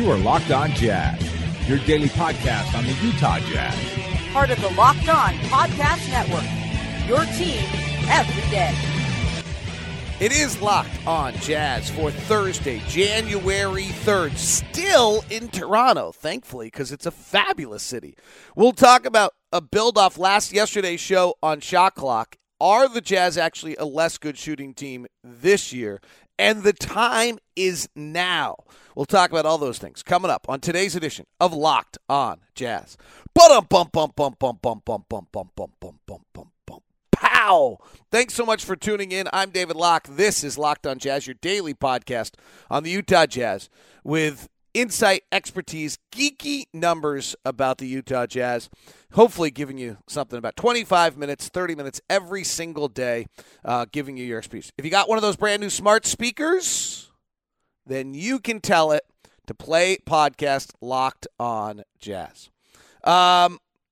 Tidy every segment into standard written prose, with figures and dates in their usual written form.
You are Locked On Jazz, your daily podcast on the Utah Jazz. Part of the Locked On Podcast Network, your team every day. It is Locked On Jazz for Thursday, January 3rd. Still in Toronto, thankfully, because it's a fabulous city. We'll talk about a build-off yesterday's show on Shot Clock. Are the Jazz actually a less good shooting team this year? And the time is now. We'll talk about all those things coming up on today's edition of Locked On Jazz. Pow! Thanks so much for tuning in. I'm David Locke. This is Locked On Jazz, your daily podcast on the Utah Jazz with insight, expertise, geeky numbers about the Utah Jazz. Hopefully giving you something about 25 minutes, 30 minutes every single day, giving you your experience. If you got one of those brand new smart speakers, then you can tell it to play podcast Locked On Jazz. I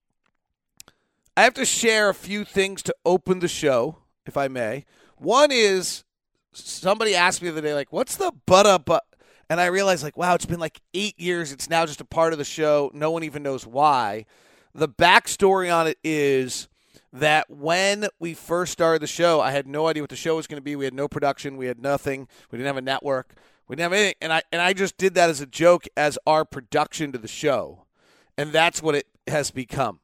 have to share a few things to open the show, if I may. One is, somebody asked me the other day, like, what's the but? And I realized, like, wow, it's been like 8 years. It's now just a part of the show. No one even knows why. The backstory on it is that when we first started the show, I had no idea what the show was going to be. We had no production. We had nothing. We didn't have a network. We didn't have anything. And I just did that as a joke as our production to the show. And that's what it has become.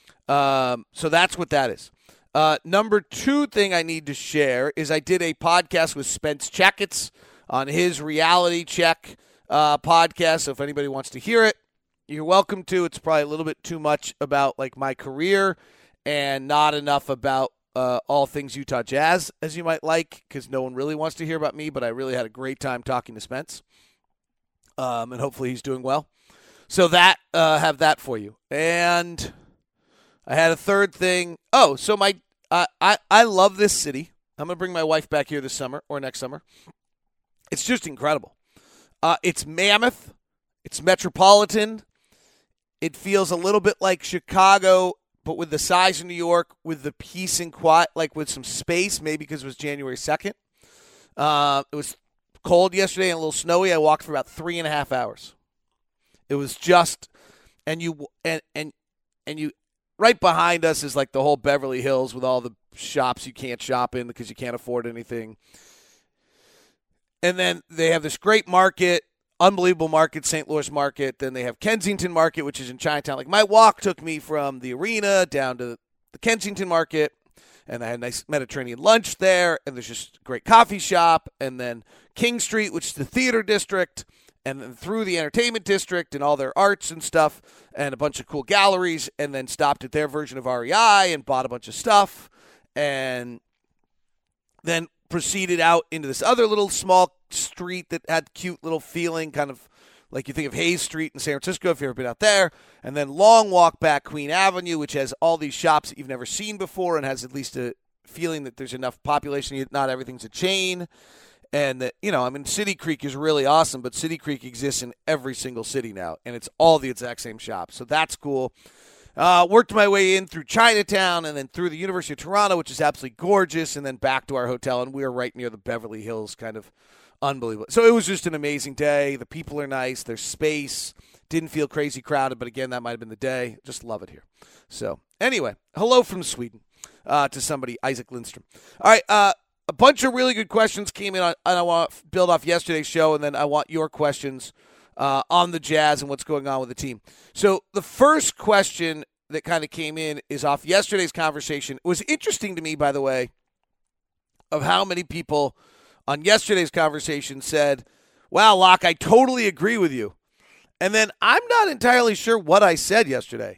So that's what that is. Number two thing I need to share is I did a podcast with Spence Checketts on his Reality Check podcast. So if anybody wants to hear it, you're welcome to. It's probably a little bit too much about like my career and not enough about all things Utah Jazz, as you might like, because no one really wants to hear about me, but I really had a great time talking to Spence. And hopefully he's doing well. So that have that for you. And I had a third thing. Oh, so I love this city. I'm going to bring my wife back here this summer or next summer. It's just incredible. It's mammoth. It's metropolitan. It feels a little bit like Chicago, but with the size of New York, with the peace and quiet, like with some space, maybe because it was January 2nd. It was cold yesterday and a little snowy. I walked for about 3.5 hours. It was just, and you right behind us is like the whole Beverly Hills with all the shops you can't shop in because you can't afford anything. And then they have this great market, unbelievable market, St. Louis market. Then they have Kensington Market, which is in Chinatown. Like my walk took me from the arena down to the Kensington Market, and I had a nice Mediterranean lunch there, and there's just a great coffee shop, and then King Street, which is the theater district, and then through the entertainment district and all their arts and stuff, and a bunch of cool galleries, and then stopped at their version of REI and bought a bunch of stuff, and then proceeded out into this other little small street that had cute little feeling, kind of like you think of Hayes Street in San Francisco if you've ever been out there, and then long walk back Queen Avenue, which has all these shops that you've never seen before and has at least a feeling that there's enough population, not everything's a chain. And that, City Creek is really awesome, but City Creek exists in every single city now, and it's all the exact same shop. So that's cool. Worked my way in through Chinatown and then through the University of Toronto, which is absolutely gorgeous, and then back to our hotel, and we were right near the Beverly Hills, kind of unbelievable. So it was just an amazing day. The people are nice. There's space. Didn't feel crazy crowded, but again, that might have been the day. Just love it here. So anyway, hello from Sweden to somebody, Isaac Lindstrom. All right, a bunch of really good questions came in, and I want to build off yesterday's show, and then I want your questions on the Jazz and what's going on with the team. So the first question that kind of came in is off yesterday's conversation. It was interesting to me, by the way, of how many people on yesterday's conversation said, wow, Locke, I totally agree with you. And then I'm not entirely sure what I said yesterday.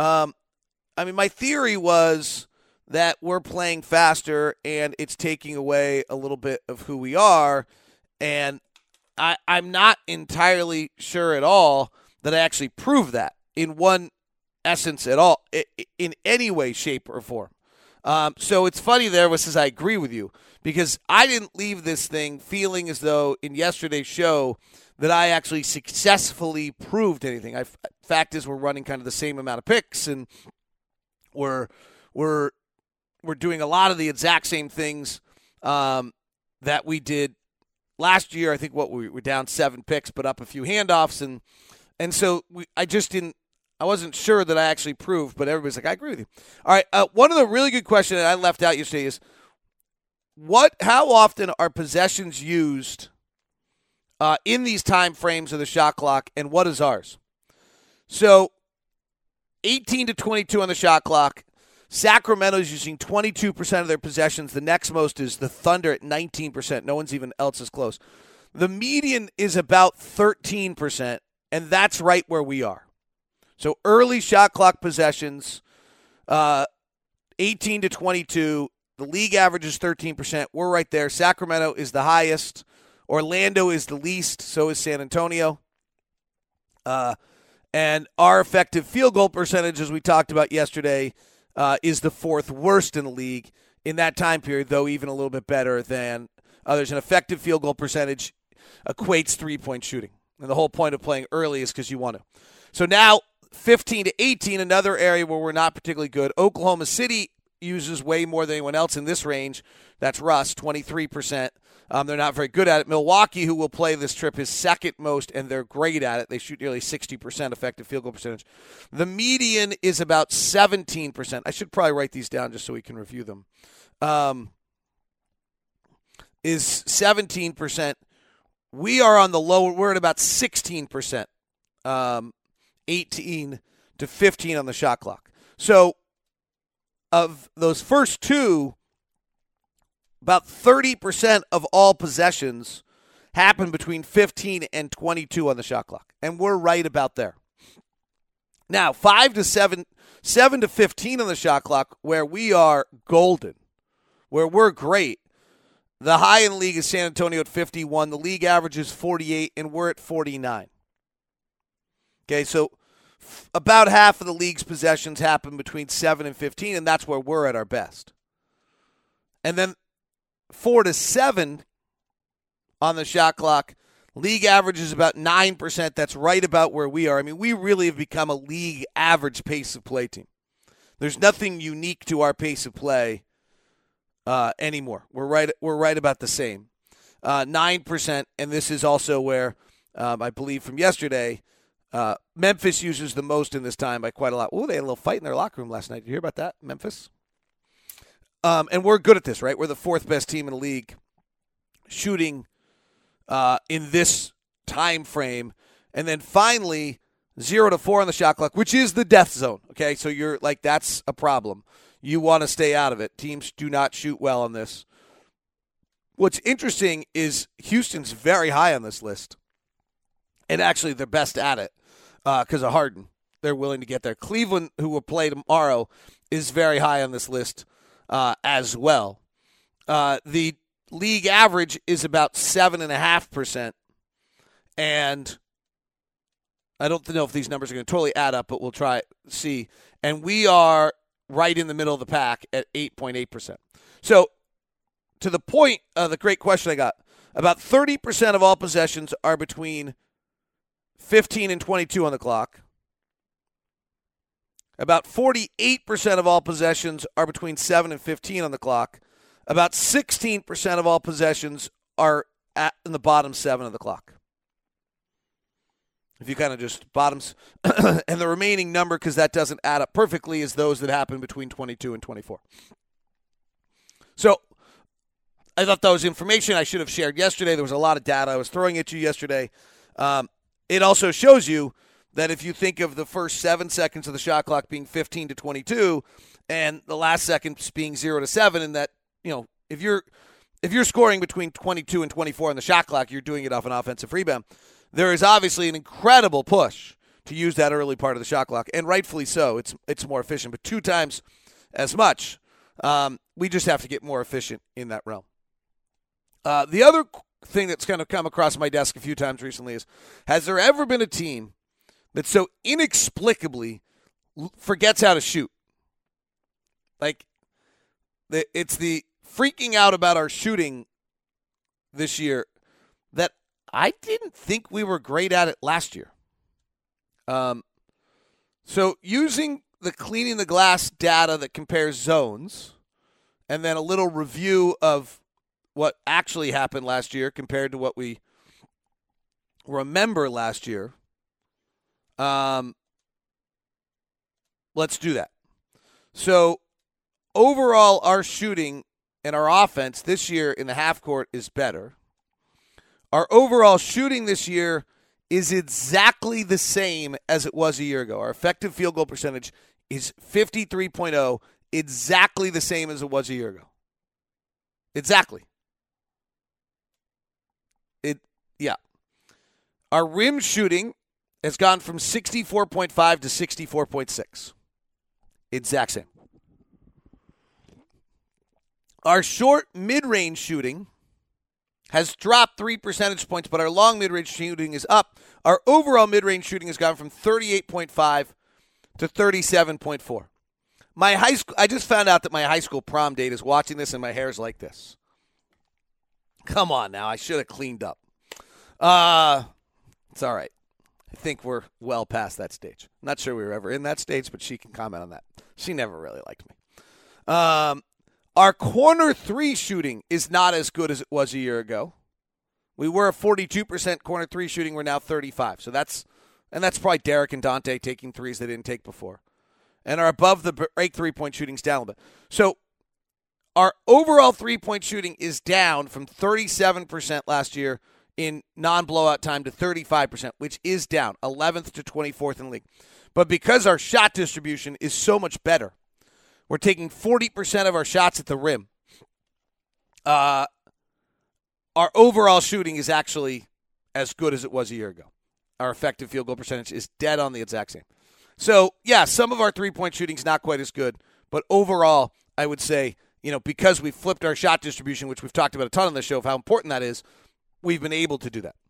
My theory was that we're playing faster and it's taking away a little bit of who we are. And I'm not entirely sure at all that I actually proved that in one essence at all, in any way, shape, or form. So it's funny there says I agree with you, because I didn't leave this thing feeling as though in yesterday's show that I actually successfully proved anything. Fact is, we're running kind of the same amount of picks, and we're doing a lot of the exact same things that we did last year, I think we were down 7 picks, but up a few handoffs, and so I wasn't sure that I actually proved, but everybody's like, I agree with you. All right, one of the really good questions that I left out yesterday is, how often are possessions used in these time frames of the shot clock, and what is ours? So 18 to 22 on the shot clock. Sacramento's using 22% of their possessions. The next most is the Thunder at 19%. No one's even else is close. The median is about 13%, and that's right where we are. So early shot clock possessions, 18 to 22. The league average is 13%. We're right there. Sacramento is the highest. Orlando is the least. So is San Antonio. And our effective field goal percentage, as we talked about yesterday, is the 4th worst in the league in that time period, though even a little bit better than others. An effective field goal percentage equates 3-point shooting. And the whole point of playing early is because you want to. So now 15 to 18, another area where we're not particularly good. Oklahoma City uses way more than anyone else in this range. That's Russ, 23%. They're not very good at it. Milwaukee, who will play this trip, is second most, and they're great at it. They shoot nearly 60% effective field goal percentage. The median is about 17%. I should probably write these down just so we can review them. Is 17%. We are on the lower. We're at about 16%. 18 to 15 on the shot clock. So of those first two, about 30% of all possessions happen between 15 and 22 on the shot clock. And we're right about there. Now, 7 to 15 on the shot clock, where we are golden, where we're great. The high in the league is San Antonio at 51. The league average is 48, and we're at 49. Okay, so about half of the league's possessions happen between 7 and 15, and that's where we're at our best. And then 4 to 7 on the shot clock, league average is about 9%. That's right about where we are. I mean, we really have become a league average pace of play team. There's nothing unique to our pace of play anymore. We're right about the same. 9%, and this is also where I believe from yesterday, Memphis uses the most in this time by quite a lot. Oh, they had a little fight in their locker room last night. Did you hear about that, Memphis? And we're good at this, right? We're the 4th best team in the league shooting in this time frame. And then finally, 0 to 4 on the shot clock, which is the death zone. Okay, so you're like, that's a problem. You want to stay out of it. Teams do not shoot well on this. What's interesting is Houston's very high on this list. And actually, they're best at it because of Harden. They're willing to get there. Cleveland, who will play tomorrow, is very high on this list as well. The league average is about 7.5%. And I don't know if these numbers are going to totally add up, but we'll try see. And we are right in the middle of the pack at 8.8%. So to the point of the great question I got, about 30% of all possessions are between 15 and 22 on the clock. About 48% of all possessions are between 7 and 15 on the clock. About 16% of all possessions are in the bottom 7 of the clock. If you kind of just bottoms, and the remaining number, because that doesn't add up perfectly, is those that happen between 22 and 24. So I thought that was information I should have shared yesterday. There was a lot of data I was throwing at you yesterday. It also shows you that if you think of the first 7 seconds of the shot clock being 15 to 22 and the last seconds being 0 to 7, and that, you know, if you're scoring between 22 and 24 on the shot clock, you're doing it off an offensive rebound. There is obviously an incredible push to use that early part of the shot clock, and rightfully so. It's more efficient, but 2 times as much. We just have to get more efficient in that realm. The other thing that's kind of come across my desk a few times recently is, has there ever been a team that so inexplicably forgets how to shoot? Like, it's the freaking out about our shooting this year that I didn't think we were great at it last year. So using the cleaning the glass data that compares zones and then a little review of what actually happened last year compared to what we remember last year, let's do that. So overall, our shooting and our offense this year in the half court is better. Our overall shooting this year is exactly the same as it was a year ago. Our effective field goal percentage is 53.0, exactly the same as it was a year ago. Exactly. Yeah. Our rim shooting has gone from 64.5 to 64.6. Exact same. Our short mid-range shooting has dropped 3 percentage points, but our long mid-range shooting is up. Our overall mid-range shooting has gone from 38.5 to 37.4. My high school, I just found out that my high school prom date is watching this, and my hair's like this. Come on now, I should have cleaned up. It's all right. I think we're well past that stage. Not sure we were ever in that stage, but she can comment on that. She never really liked me. Our corner three shooting is not as good as it was a year ago. We were a 42% corner three shooting. We're now 35. So that's probably Derek and Dante taking threes they didn't take before. And our above the break three-point shooting's down a little bit. So our overall three-point shooting is down from 37% last year in non-blowout time to 35%, which is down, 11th to 24th in the league. But because our shot distribution is so much better, we're taking 40% of our shots at the rim. Our overall shooting is actually as good as it was a year ago. Our effective field goal percentage is dead on the exact same. So, yeah, some of our three-point shooting is not quite as good, but overall, I would say, because we flipped our shot distribution, which we've talked about a ton on the show of how important that is, we've been able to do that.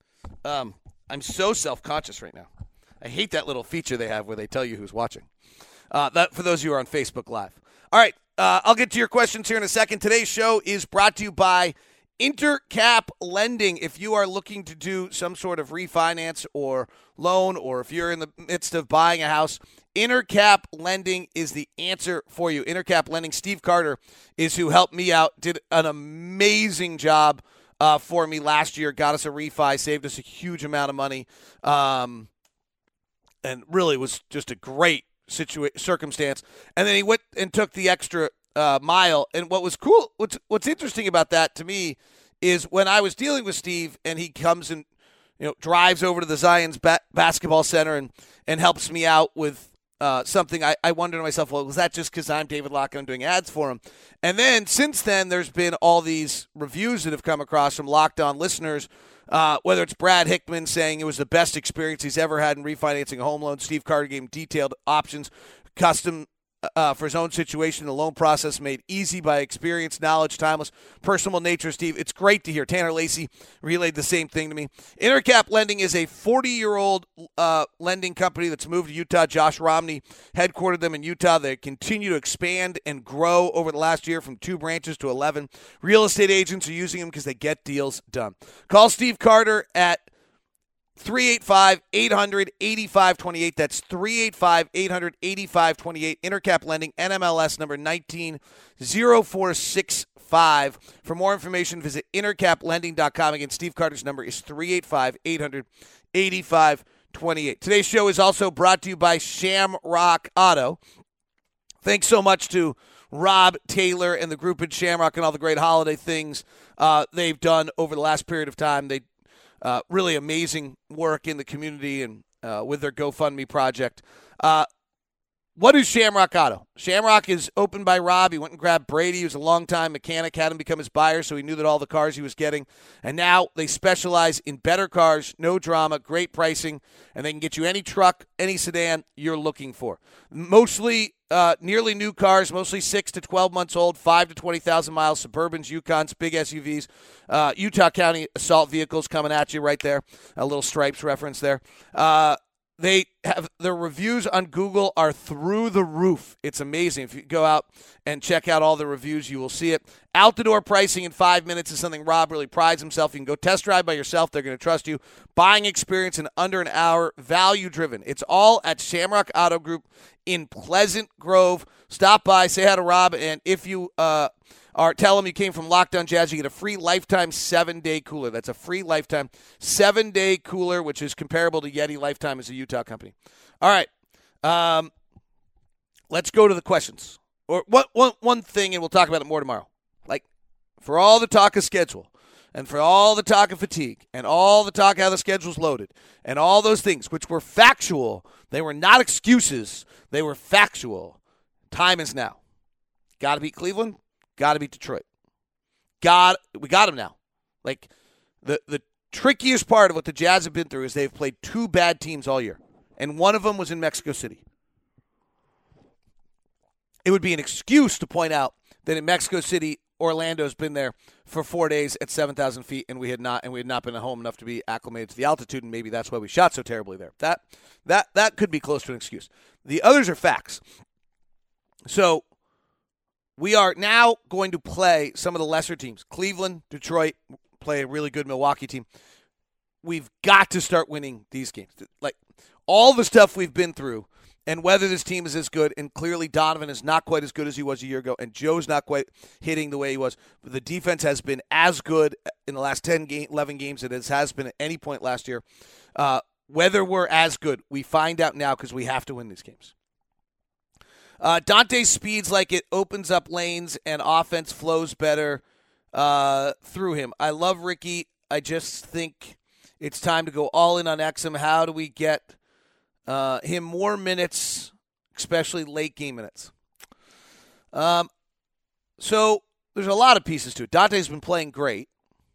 I'm so self-conscious right now. I hate that little feature they have where they tell you who's watching. That for those of you who are on Facebook Live. All right, I'll get to your questions here in a second. Today's show is brought to you by Intercap Lending. If you are looking to do some sort of refinance or loan, or if you're in the midst of buying a house, Intercap Lending is the answer for you. Intercap Lending, Steve Carter is who helped me out, did an amazing job for me last year, got us a refi, saved us a huge amount of money, and really was just a great circumstance. And then he went and took the extra mile. And what was cool, what's interesting about that to me is when I was dealing with Steve and he comes and drives over to the Zions basketball center and helps me out with something, I wonder to myself, well, was that just because I'm David Locke and I'm doing ads for him? And then since then, there's been all these reviews that have come across from Locked On listeners, whether it's Brad Hickman saying it was the best experience he's ever had in refinancing a home loan. Steve Carter gave him detailed options, custom for his own situation. The loan process made easy by experience, knowledge, timeless, personal nature. Steve, it's great to hear. Tanner Lacey relayed the same thing to me. Intercap Lending is a 40-year-old lending company that's moved to Utah. Josh Romney headquartered them in Utah. They continue to expand and grow over the last year from 2 branches to 11. Real estate agents are using them because they get deals done. Call Steve Carter at 385-800-8528. That's 385-800-8528. Intercap Lending, NMLS number 190465. For more information, visit intercaplending.com. Again, Steve Carter's number is 385-800-8528. Today's show is also brought to you by Shamrock Auto. Thanks so much to Rob Taylor and the group at Shamrock and all the great holiday things they've done over the last period of time. They really amazing work in the community and with their GoFundMe project. What is Shamrock Auto? Shamrock is opened by Rob. He went and grabbed Brady, who's a longtime mechanic, had him become his buyer, so he knew that all the cars he was getting. And now they specialize in better cars, no drama, great pricing, and they can get you any truck, any sedan you're looking for. Mostly nearly new cars, mostly 6 to 12 months old, 5 to 20,000 miles, Suburbans, Yukons, big SUVs, Utah County assault vehicles coming at you right there. A little Stripes reference there. They have their reviews on Google are through the roof. It's amazing. If you go out and check out all the reviews, you will see it. Out the door pricing in 5 minutes is something Rob really prides himself. You can go test drive by yourself. They're going to trust you. Buying experience in under an hour. Value driven. It's all at Shamrock Auto Group in Pleasant Grove. Stop by, say hi to Rob, and if you are tell them you came from Locked On Jazz. You get a free lifetime 7-day cooler. That's a free lifetime 7-day cooler, which is comparable to Yeti Lifetime as a Utah company. All right. Let's go to the questions. Or one thing, and we'll talk about it more tomorrow. Like, for all the talk of schedule, and for all the talk of fatigue, and all the talk how the schedule's loaded, and all those things, which were factual, they were not excuses, they were factual. Time is now. Got to beat Cleveland, got to beat Detroit. We got them now. Like, the trickiest part of what the Jazz have been through is they've played 2 bad teams all year, and one of them was in Mexico City. It would be an excuse to point out that in Mexico City, Orlando's been there for 4 days at 7,000 feet, and we had not been at home enough to be acclimated to the altitude, and maybe that's why we shot so terribly there. That could be close to an excuse. The others are facts. So we are now going to play some of the lesser teams. Cleveland, Detroit, play a really good Milwaukee team. We've got to start winning these games. Like, all the stuff we've been through, and whether this team is as good, and clearly Donovan is not quite as good as he was a year ago, and Joe's not quite hitting the way he was, but the defense has been as good in the last 11 games as it has been at any point last year. Whether we're as good, we find out now because we have to win these games. Dante speeds like it opens up lanes and offense flows better through him. I love Ricky. I just think it's time to go all in on Exum. How do we get him more minutes, especially late game minutes? So there's a lot of pieces to it. Dante's been playing great.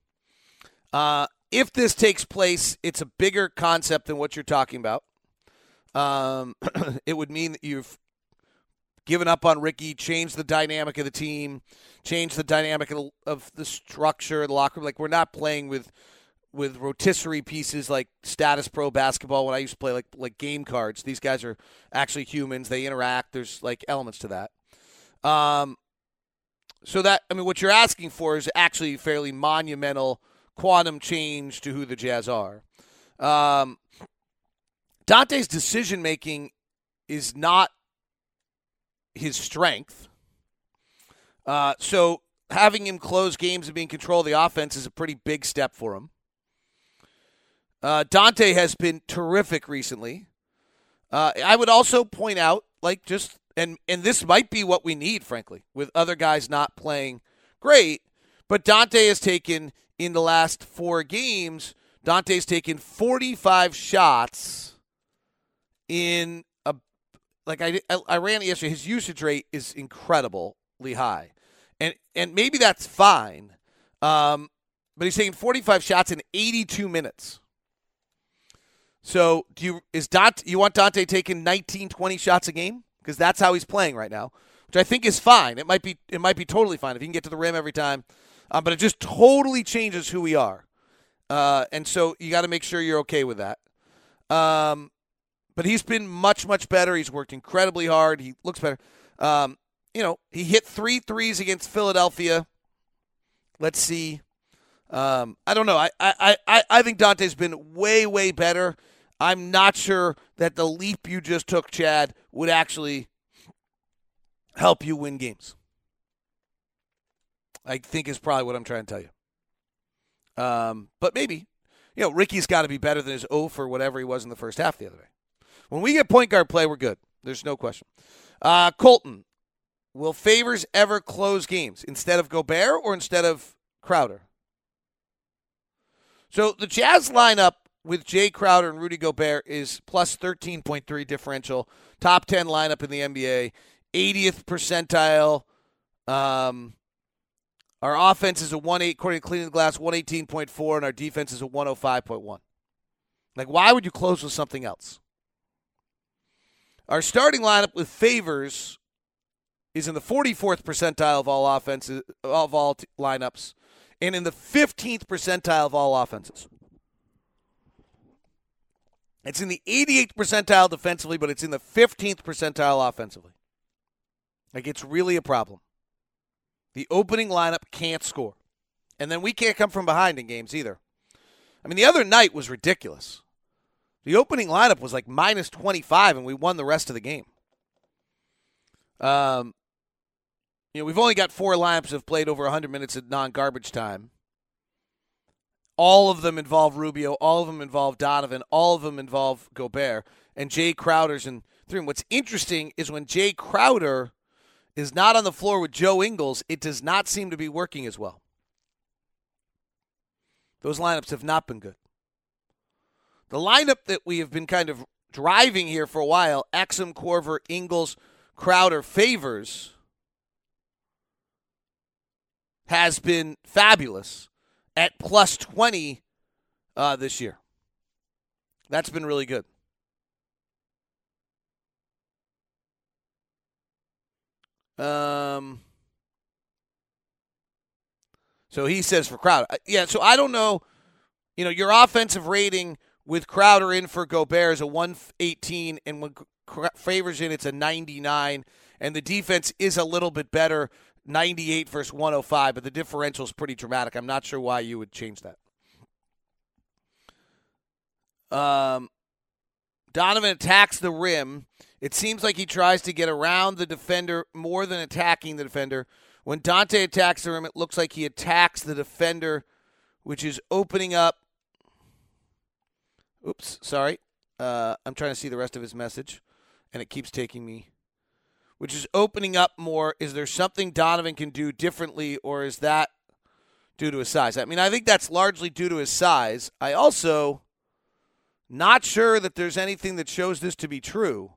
If this takes place, it's a bigger concept than what you're talking about. It would mean that you've given up on Ricky, changed the dynamic of the team, changed the dynamic of the structure of the locker room. Like, we're not playing with rotisserie pieces like status pro basketball when I used to play like game cards. These guys are actually humans. They interact. There's like elements to that. So that, I mean, what you're asking for is actually fairly monumental quantum change to who the Jazz are. Dante's decision-making is not his strength. So having him close games and be in control of the offense is a pretty big step for him. Dante has been terrific recently. I would also point out, like, just, and this might be what we need, frankly, with other guys not playing great, but Dante has taken, in the last 4 games, Dante's taken 45 shots in a, like, I ran it yesterday. His usage rate is incredibly high. And maybe that's fine, but he's taking 45 shots in 82 minutes. So you want Dante taking 19, 20 shots a game? Because that's how he's playing right now, which I think is fine. It might be totally fine if he can get to the rim every time, but it just totally changes who we are. And so you got to make sure you're okay with that. But he's been much, much better. He's worked incredibly hard. He looks better. He hit 3 threes against Philadelphia. Let's see. I don't know. I think Dante's been way, way better. I'm not sure that the leap you just took, Chad, would actually help you win games. I think is probably what I'm trying to tell you. But maybe. Ricky's got to be better than his 0 for whatever he was in the first half the other day. When we get point guard play, we're good. There's no question. Colton, will Favors ever close games instead of Gobert or instead of Crowder? So the Jazz lineup with Jay Crowder and Rudy Gobert is plus 13.3 differential, top 10 lineup in the NBA, 80th percentile. Our offense is a 1.8, according to Cleaning the Glass, 118.4, and our defense is a 105.1. Like, why would you close with something else? Our starting lineup with Favors is in the 44th percentile of all offenses, of all lineups, and in the 15th percentile of all offenses. It's in the 88th percentile defensively, but it's in the 15th percentile offensively. Like, it's really a problem. The opening lineup can't score. And then we can't come from behind in games either. I mean, the other night was ridiculous. The opening lineup was like minus 25, and we won the rest of the game. we've only got 4 lineups that have played over 100 minutes at non-garbage time. All of them involve Rubio. All of them involve Donovan. All of them involve Gobert. And Jay Crowder's in 3. And what's interesting is when Jay Crowder is not on the floor with Joe Ingles, it does not seem to be working as well. Those lineups have not been good. The lineup that we have been kind of driving here for a while, Exum, Korver, Ingles, Crowder, Favors, has been fabulous at plus 20 this year. That's been really good. So he says for Crowder. Yeah, so I don't know. Your offensive rating with Crowder in for Gobert is a 118, and when Favors in, it's a 99. And the defense is a little bit better, 98 versus 105, but the differential is pretty dramatic. I'm not sure why you would change that. Donovan attacks the rim. It seems like he tries to get around the defender more than attacking the defender. When Dante attacks the rim, it looks like he attacks the defender, which is opening up. Oops, sorry. I'm trying to see the rest of his message, and it keeps taking me. Which is opening up more. Is there something Donovan can do differently, or is that due to his size? I mean, I think that's largely due to his size. I also not sure that there's anything that shows this to be true.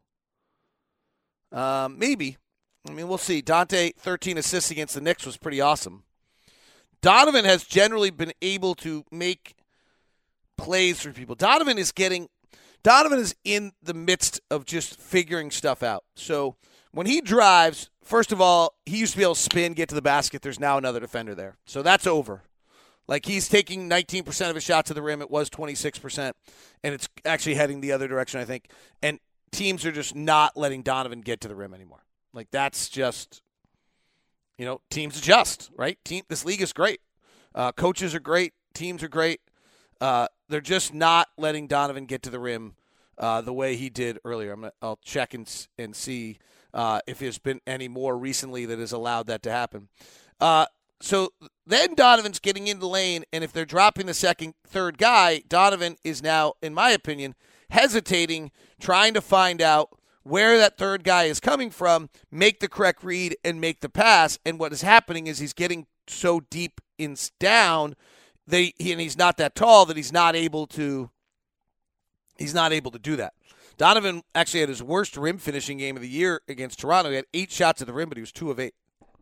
Maybe. I mean, we'll see. Dante, 13 assists against the Knicks was pretty awesome. Donovan has generally been able to make plays for people. Donovan is in the midst of just figuring stuff out. So when he drives, first of all, he used to be able to spin, get to the basket. There's now another defender there. So that's over. Like, he's taking 19% of his shots to the rim. It was 26%. And it's actually heading the other direction, I think. And teams are just not letting Donovan get to the rim anymore. Like, that's just, teams adjust, right? This league is great. Coaches are great. Teams are great. They're just not letting Donovan get to the rim the way he did earlier. I'll check and see if there's been any more recently that has allowed that to happen. So then Donovan's getting into the lane, and if they're dropping the third guy, Donovan is now, in my opinion, hesitating, trying to find out where that third guy is coming from, make the correct read, and make the pass. And what is happening is he's getting so deep down, and he's not that tall that he's not able to do that. Donovan actually had his worst rim finishing game of the year against Toronto. He had 8 shots at the rim, but he was 2 of 8.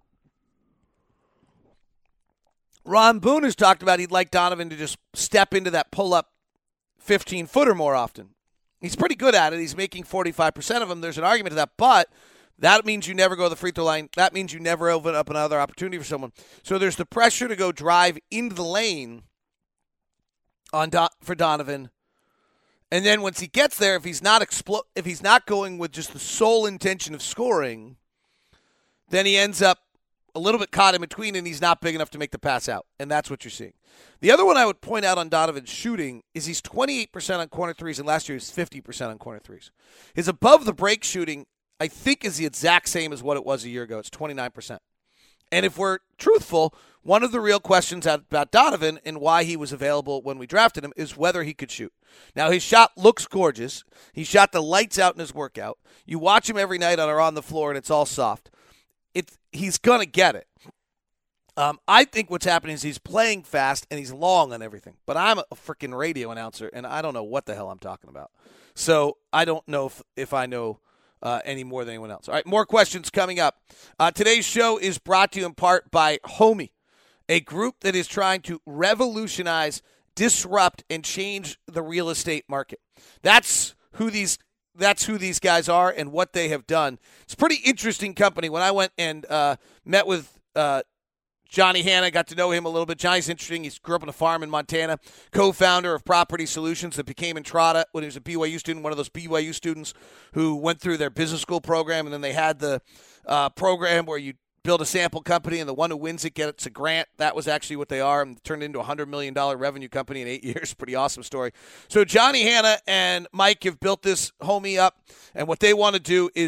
Ron Boone has talked about he'd like Donovan to just step into that pull-up 15-footer more often. He's pretty good at it. He's making 45% of them. There's an argument to that, but that means you never go to the free throw line. That means you never open up another opportunity for someone. So there's the pressure to go drive into the lane for Donovan. And then once he gets there, if he's not going with just the sole intention of scoring, then he ends up a little bit caught in between, and he's not big enough to make the pass out. And that's what you're seeing. The other one I would point out on Donovan's shooting is he's 28% on corner threes, and last year he was 50% on corner threes. His above-the-break shooting, I think, is the exact same as what it was a year ago. It's 29%. And if we're truthful, one of the real questions about Donovan and why he was available when we drafted him is whether he could shoot. Now, his shot looks gorgeous. He shot the lights out in his workout. You watch him every night on the floor, and it's all soft. He's going to get it. I think what's happening is he's playing fast and he's long on everything. But I'm a freaking radio announcer, and I don't know what the hell I'm talking about. So I don't know if I know any more than anyone else. All right, more questions coming up. Today's show is brought to you in part by Homey, a group that is trying to revolutionize, disrupt, and change the real estate market. That's who these guys are and what they have done. It's a pretty interesting company. When I went and met with Johnny Hanna, got to know him a little bit. Johnny's interesting. He grew up on a farm in Montana, co-founder of Property Solutions that became Entrada when he was a BYU student, one of those BYU students who went through their business school program, and then they had the program where you build a sample company, and the one who wins it gets a grant. That was actually what they are, and turned into a $100 million revenue company in 8 years. Pretty awesome story. So Johnny Hanna and Mike have built this Homey up, and what they want to do is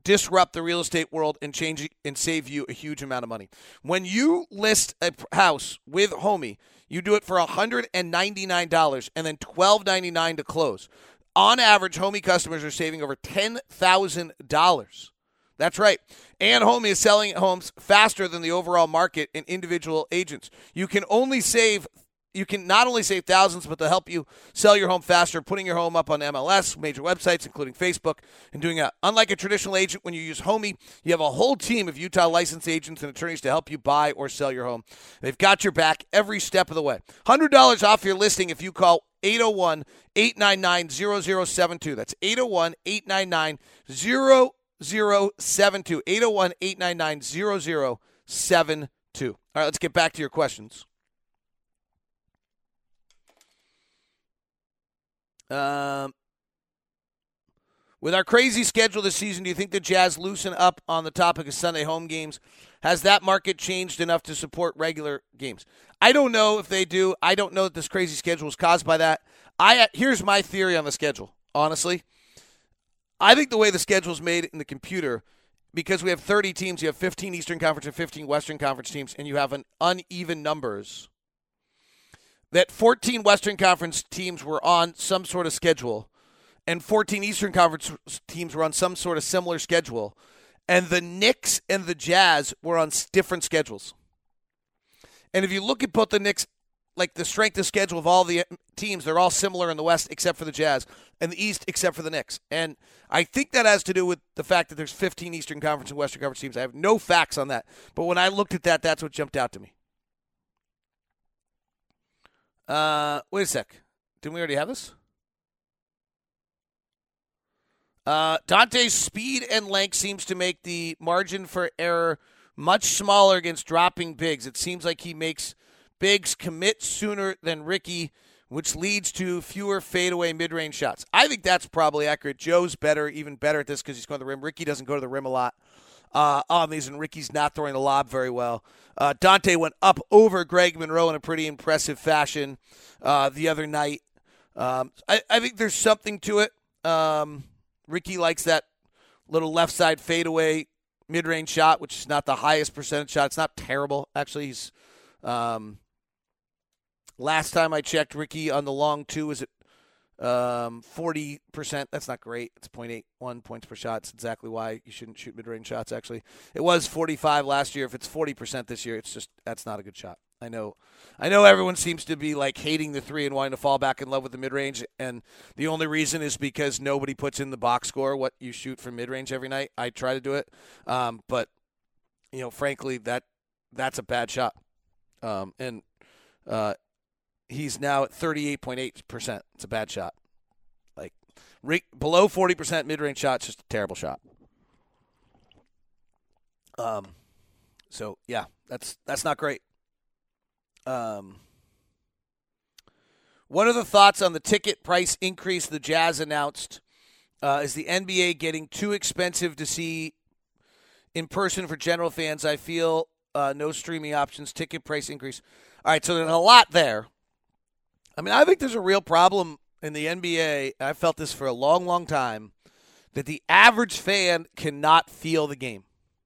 disrupt the real estate world and change it and save you a huge amount of money. When you list a house with Homey, you do it for $199 and then $1,299 to close. On average, Homey customers are saving over $10,000. That's right. And Homey is selling homes faster than the overall market and individual agents. You can not only save thousands, but they'll help you sell your home faster, putting your home up on MLS, major websites, including Facebook, and doing that. Unlike a traditional agent, when you use Homey, you have a whole team of Utah licensed agents and attorneys to help you buy or sell your home. They've got your back every step of the way. $100 off your listing if you call 801-899-0072. That's 801-899-0072. 801-899-0072. All right, let's get back to your questions. With our crazy schedule this season, do you think the Jazz loosen up on the topic of Sunday home games? Has that market changed enough to support regular games? I don't know if they do. I don't know that this crazy schedule was caused by that. Here's my theory on the schedule, honestly. I think the way the schedule is made in the computer, because we have 30 teams, you have 15 Eastern Conference and 15 Western Conference teams, and you have an uneven numbers, that 14 Western Conference teams were on some sort of schedule, and 14 Eastern Conference teams were on some sort of similar schedule, and the Knicks and the Jazz were on different schedules. And if you look at both the Knicks, like the strength of schedule of all the teams, they're all similar in the West except for the Jazz, and the East except for the Knicks. And I think that has to do with the fact that there's 15 Eastern Conference and Western Conference teams. I have no facts on that, but when I looked at that, that's what jumped out to me. Wait a sec. Didn't we already have this? Dante's speed and length seems to make the margin for error much smaller against dropping bigs. It seems like he makes bigs commit sooner than Ricky, which leads to fewer fadeaway mid-range shots. I think that's probably accurate. Joe's even better at this because he's going to the rim. Ricky doesn't go to the rim a lot on these, and Ricky's not throwing the lob very well. Dante went up over Greg Monroe in a pretty impressive fashion the other night. I think there's something to it. Ricky likes that little left side fadeaway mid-range shot, which is not the highest percentage shot. It's not terrible, actually. He's last time I checked, Ricky on the long two was at 40%. That's not great. It's 0.81 points per shot. It's exactly why you shouldn't shoot mid-range shots, actually. It was 45 last year. If it's 40% this year, that's not a good shot. I know everyone seems to be like hating the three and wanting to fall back in love with the mid-range, and the only reason is because nobody puts in the box score what you shoot from mid-range every night. I try to do it, but frankly, that's a bad shot. And he's now at 38.8%. It's a bad shot. Like below 40% mid-range shot, it's just a terrible shot. So yeah, that's not great. What are the thoughts on the ticket price increase the Jazz announced? Is the NBA getting too expensive to see in person for general fans? I feel no streaming options, ticket price increase. All right, so there's a lot there. I mean, I think there's a real problem in the NBA. I've felt this for a long, long time, that the average fan cannot feel the game.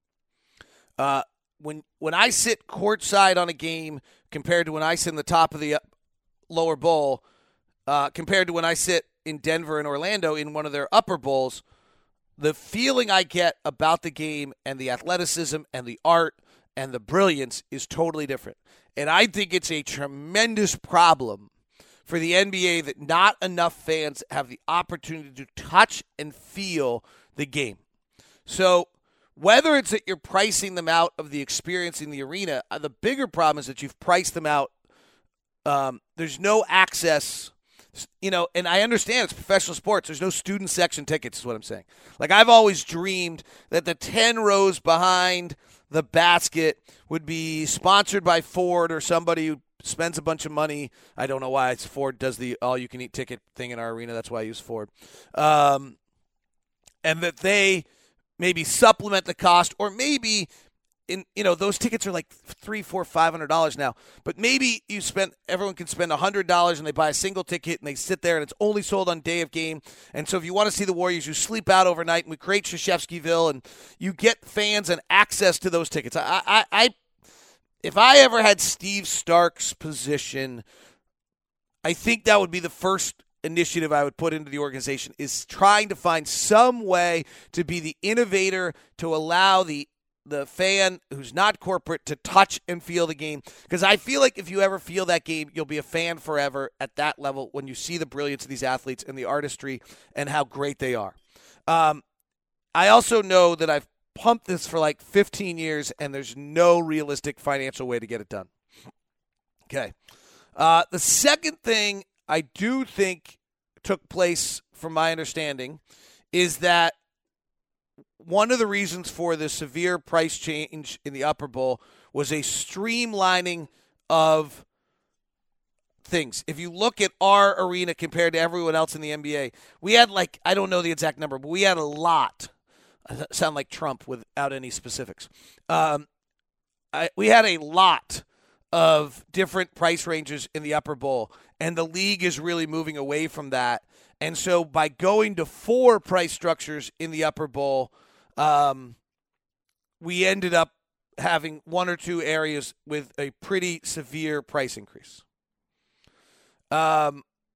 When I sit courtside on a game compared to when I sit in the top of the lower bowl, compared to when I sit in Denver and Orlando in one of their upper bowls, the feeling I get about the game and the athleticism and the art and the brilliance is totally different. And I think it's a tremendous problem for the NBA that not enough fans have the opportunity to touch and feel the game. So whether it's that you're pricing them out of the experience in the arena, the bigger problem is that you've priced them out. There's no access, and I understand it's professional sports. There's no student section tickets is what I'm saying. Like, I've always dreamed that the 10 rows behind the basket would be sponsored by Ford or somebody who spends a bunch of money. I don't know why Ford does the all-you-can-eat ticket thing in our arena. That's why I use Ford. And that they maybe supplement the cost, or maybe those tickets are like $300, $400, $500 now. But maybe everyone can spend $100 and they buy a single ticket and they sit there and it's only sold on day of game. And so if you want to see the Warriors, you sleep out overnight and we create Krzyzewskiville and you get fans and access to those tickets. If I ever had Steve Stark's position, I think that would be the first initiative I would put into the organization, is trying to find some way to be the innovator to allow the fan who's not corporate to touch and feel the game. Because I feel like if you ever feel that game, you'll be a fan forever at that level when you see the brilliance of these athletes and the artistry and how great they are. I also know that I've pumped this for like 15 years and there's no realistic financial way to get it done. Okay. The second thing I do think took place, from my understanding, is that one of the reasons for the severe price change in the Upper Bowl was a streamlining of things. If you look at our arena compared to everyone else in the NBA, we had I don't know the exact number, but we had a lot. I sound like Trump without any specifics. We had a lot of different price ranges in the Upper Bowl, and the league is really moving away from that. And so by going to 4 price structures in the Upper Bowl, we ended up having 1 or 2 areas with a pretty severe price increase. The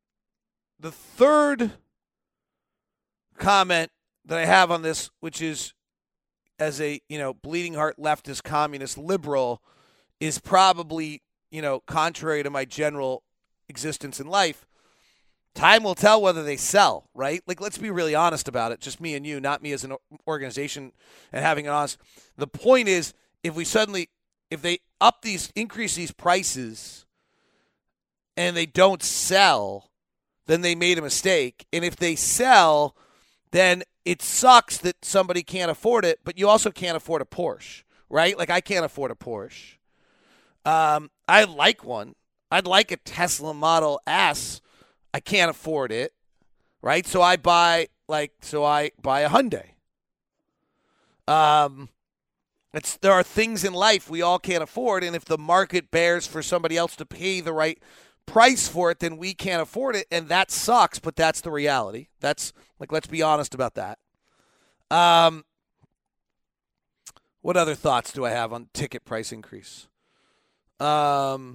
third comment that I have on this, which is as a bleeding heart leftist communist liberal, is probably contrary to my general existence in life. Time will tell whether they sell, right? Let's be really honest about it. Just me and you, not me as an organization and having an honest. The point is, if they increase these prices and they don't sell, then they made a mistake. And if they sell, then it sucks that somebody can't afford it, but you also can't afford a Porsche, right? I can't afford a Porsche. I'd like one. I'd like a Tesla Model S. I can't afford it, right? So I buy a Hyundai. There are things in life we all can't afford, and if the market bears for somebody else to pay the right price for it, then we can't afford it, and that sucks, but that's the reality. That's let's be honest about that. What other thoughts do I have on ticket price increase? I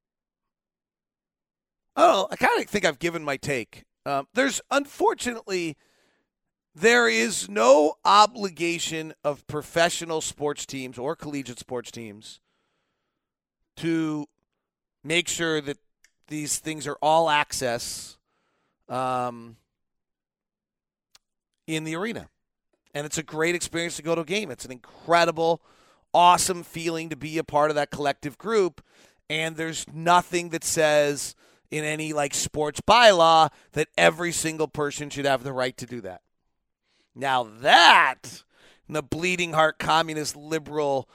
kind of think I've given my take. Unfortunately, there is no obligation of professional sports teams or collegiate sports teams to make sure that these things are all access in the arena. And it's a great experience to go to a game. It's an incredible, awesome feeling to be a part of that collective group. And there's nothing that says in any sports bylaw that every single person should have the right to do that. Now that, the bleeding heart communist liberal,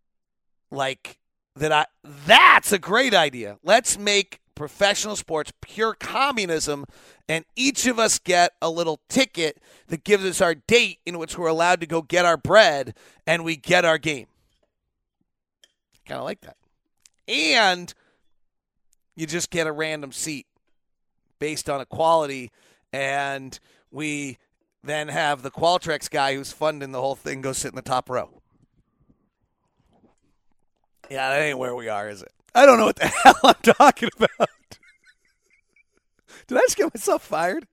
that's a great idea. Let's make professional sports pure communism, and each of us get a little ticket that gives us our date in which we're allowed to go get our bread and we get our game. Kind of like that. And you just get a random seat based on equality, and we then have the Qualtrics guy who's funding the whole thing go sit in the top row. Yeah, that ain't where we are, is it? I don't know what the hell I'm talking about. Did I just get myself fired?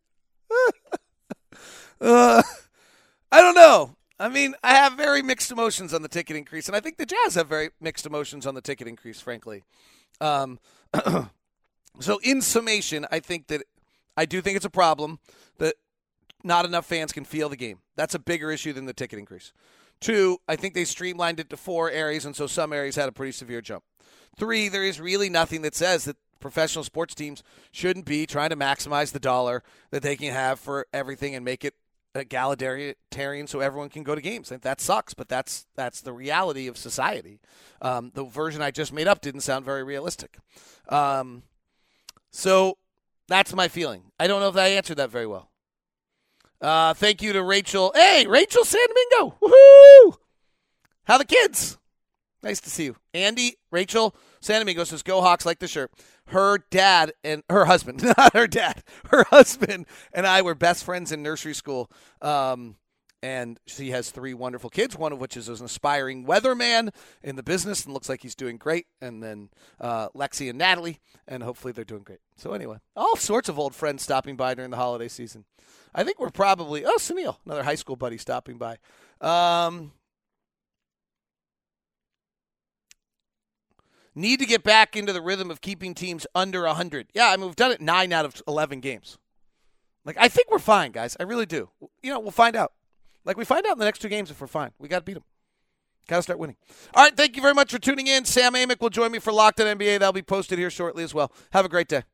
I don't know. I mean, I have very mixed emotions on the ticket increase, and I think the Jazz have very mixed emotions on the ticket increase, frankly. So in summation, I do think it's a problem that not enough fans can feel the game. That's a bigger issue than the ticket increase. 2, I think they streamlined it to 4 areas, and so some areas had a pretty severe jump. 3, there is really nothing that says that professional sports teams shouldn't be trying to maximize the dollar that they can have for everything and make it egalitarian so everyone can go to games. And that sucks, but that's the reality of society. The version I just made up didn't sound very realistic. So that's my feeling. I don't know if I answered that very well. Thank you to Rachel. Hey, Rachel San Domingo. Woohoo! How the kids? Nice to see you. Andy, Rachel, San Domingo says, go Hawks, like the shirt. Her dad and her husband, not her dad, her husband and I were best friends in nursery school. And she has 3 wonderful kids, one of which is an aspiring weatherman in the business and looks like he's doing great. And then Lexi and Natalie, and hopefully they're doing great. So anyway, all sorts of old friends stopping by during the holiday season. I think we're probably, Sunil, another high school buddy stopping by. Need to get back into the rhythm of keeping teams under 100. Yeah, I mean, we've done it 9 out of 11 games. Like, I think we're fine, guys. I really do. We'll find out. Like, we find out in the next 2 games if we're fine. We got to beat them. Got to start winning. All right, thank you very much for tuning in. Sam Amick will join me for Locked On NBA. That'll be posted here shortly as well. Have a great day.